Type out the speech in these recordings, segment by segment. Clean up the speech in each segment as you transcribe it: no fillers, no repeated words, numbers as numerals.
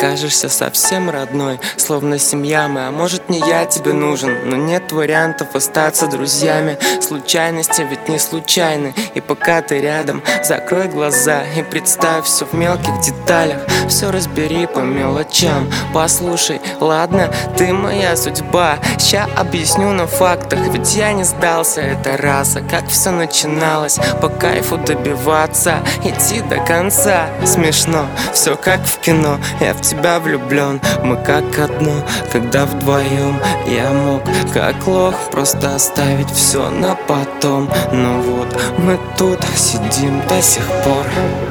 кажешься совсем родной, словно семья мы, а может не я тебе нужен. Но нет вариантов остаться друзьями. Случайности ведь не случайны. И пока ты рядом, закрой глаза и представь все в мелких деталях. Все разбери по мелочам. Послушай, ладно, ты моя судьба. Ща объясню на фактах, ведь я не сдался, это раса. Как все начиналось, по кайфу добиваться, идти до конца. Смешно, все как в кино, я в тебя влюблен. Мы как одно, когда вдвоем я мог, как лох, просто оставить все на потом. Но вот мы тут сидим до сих пор,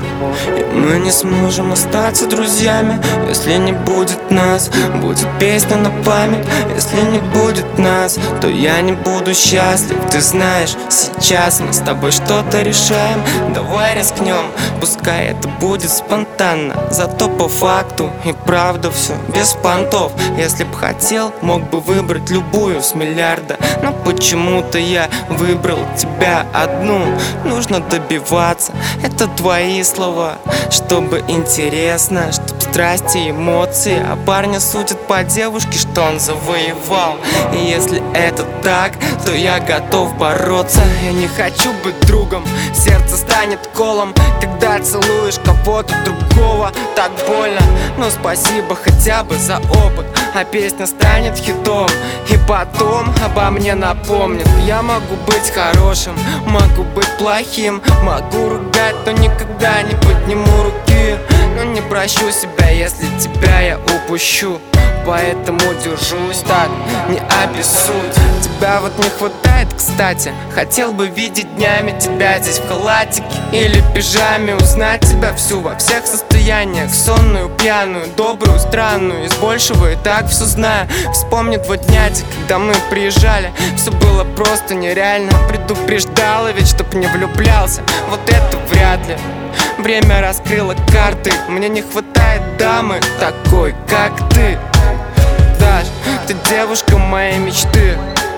и мы не сможем остаться друзьями. Если не будет нас, будет песня на память. Если не будет нас, то я не буду счастлив. Ты знаешь, сейчас мы с тобой что-то решаем. Давай рискнем, пускай это будет спонтанно, зато по факту и правда все без понтов. Если б хотел, мог бы выбрать любую с миллиарда, но почему-то я выбрал тебя одну. Нужно добиваться, это твои слова, чтобы интересно, чтоб страсти и эмоции. А парня судят по девушке, что он завоевал. И если это так, то я готов бороться. Я не хочу быть другом, сердце станет колом, когда целуешь кого-то другого. Так больно, но спасибо хотя бы за опыт. А песня станет хитом, и потом обо мне напомнит. Я могу быть хорошим, могу быть плохим, могу ругать, но никогда не подниму руки. Но не прощу себя, если тебя я упущу. Поэтому держусь так, не обессудь. Тебя вот не хватает, кстати. Хотел бы видеть днями тебя здесь в халатике или пижаме. Узнать тебя всю во всех состояниях, сонную, пьяную, добрую, странную. Из большего и так все знаю. Вспомни дводнятик, когда мы приезжали. Все было просто нереально. Предупреждала ведь, чтоб не влюблялся. Вот это вряд ли. Время раскрыло карты. Мне не хватает дамы такой, как ты. Даш, ты девушка моей мечты.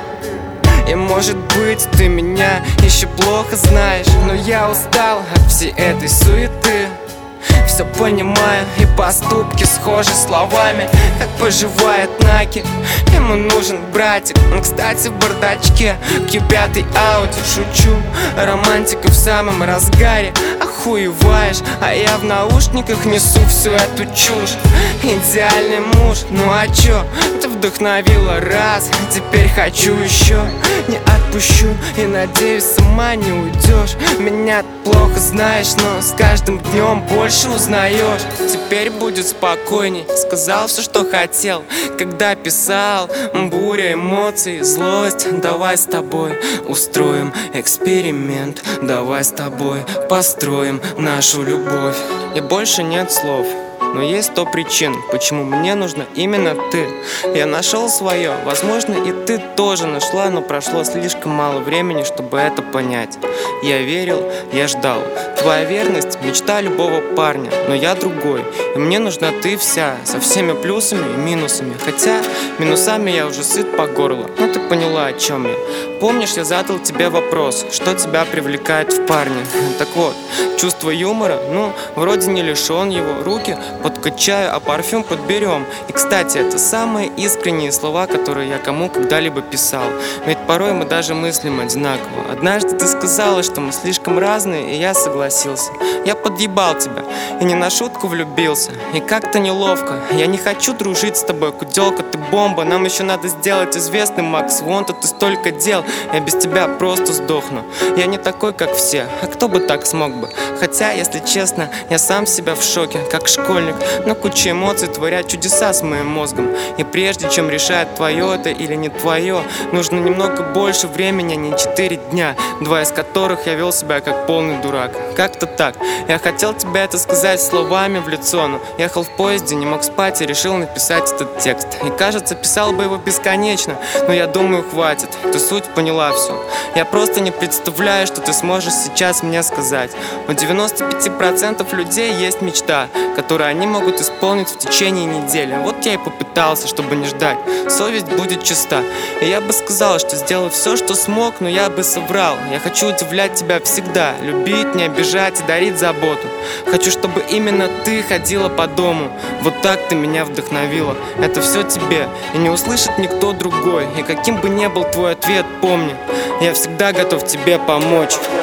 И может быть ты меня еще плохо знаешь, но я устал от всей этой суеты. Все понимаю, и поступки схожи словами. Как поживает Наки, ему нужен братик. Он, кстати, в бардачке, Q5 Audi. Шучу, романтика в самом разгаре. Охуеваешь, а я в наушниках несу всю эту чушь. Идеальный муж, ну а чё? Ты вдохновила раз, теперь хочу еще. Не отпущу и надеюсь, сама не уйдешь. Меня плохо знаешь, но с каждым днем больше узнаешь. Теперь будет спокойней, сказал все, что хотел, когда писал. Буря эмоций, злость. Давай с тобой устроим эксперимент. Давай с тобой построим нашу любовь. И больше нет слов, но есть 100 причин, почему мне нужна именно ты. Я нашел свое, возможно, и ты тоже нашла, но прошло слишком мало времени, чтобы это понять. Я верил, я ждал. Твоя верность – мечта любого парня, но я другой, и мне нужна ты вся, со всеми плюсами и минусами. Хотя минусами я уже сыт по горло, но ты поняла, о чем я. Помнишь, я задал тебе вопрос, что тебя привлекает в парне? Так вот, чувство юмора, ну, вроде не лишен его. Руки подкачаю, а парфюм подберем. И, кстати, это самые искренние слова, которые я кому когда-либо писал. Ведь порой мы даже мыслим одинаково. Однажды ты сказала, что мы слишком разные, и я согласился. Я подъебал тебя и не на шутку влюбился. И как-то неловко. Я не хочу дружить с тобой, куделка, ты бомба. Нам еще надо сделать известным, Макс. Вон-то ты столько дел, я без тебя просто сдохну. Я не такой, как все, а кто бы так смог бы? Хотя, если честно, я сам себя в шоке, как школьник. Но куча эмоций творят чудеса с моим мозгом. И прежде чем решать, твое это или не твое, нужно немного больше времени, а не 4 дня, 2 из которых я вел себя как полный дурак. Как-то так. Я хотел тебе это сказать словами в лицо, но ехал в поезде, не мог спать и решил написать этот текст. И кажется, писал бы его бесконечно, но я думаю, хватит. Ты суть поняла все. Я просто не представляю, что ты сможешь сейчас мне сказать. У 95% людей есть мечта, которую они могут исполнить в течение недели. Вот хоть я и попытался, чтобы не ждать. Совесть будет чиста, и я бы сказал, что сделал все, что смог, но я бы соврал. Я хочу удивлять тебя всегда, любить, не обижать и дарить заботу. Хочу, чтобы именно ты ходила по дому. Вот так ты меня вдохновила. Это все тебе, и не услышит никто другой. И каким бы ни был твой ответ, помни, я всегда готов тебе помочь.